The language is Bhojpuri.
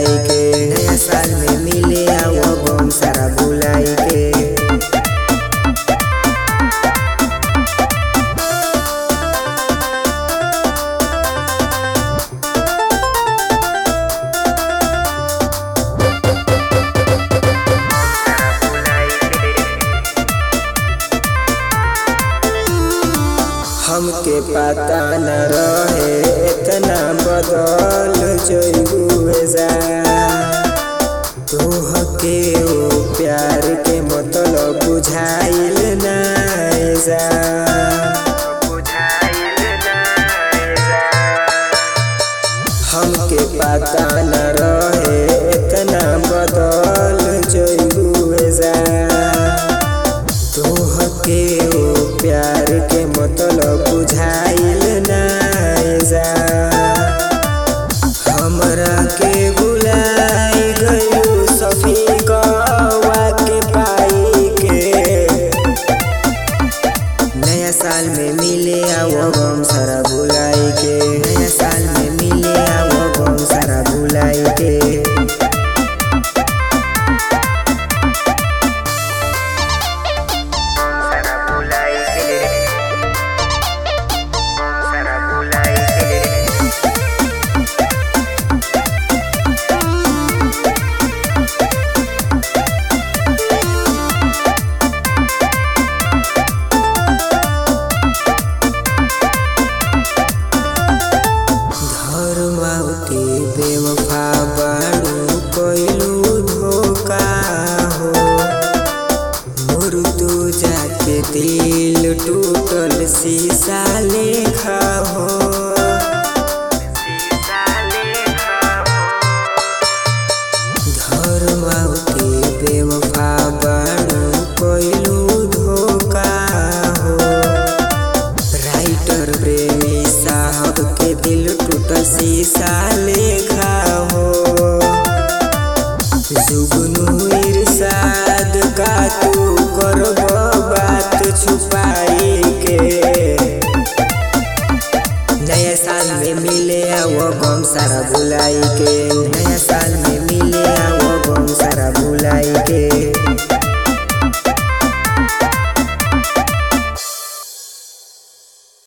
भुलाई के। नया साल में मिले आओ गम सारा भुलाई के। हमके पता न रहे इतना बदल जइबू जा। तोहके ओ प्यार के मतलब बुझाइल ना जा। हमके पता न रहे इतना बदल जइबू जा। तोहके ओ प्यार के मतलब बुझाइल ना जा। हमरा के बुलाई गयू सफीकवा के पाई के। नया साल में मिले आओ गम सारा भुलाई के। नया साल में मिले आओ गम सारा भुलाई के। बेवफा बारू कइलू धोखा हो। मोर तू जाके दिल टूटल शीशा लेखा हो। धर्मावती बेवफा बारू कइलू धोखा हो। राइटर प्रेमी साहब के दिल टूटल शीशा लेखा हो। जुगनू इरशाद का तू करब बात छुपाई के। नया साल में मिले आओ गम सारा भुलाई के। नया साल में मिले आओ गम सारा भुलाई के।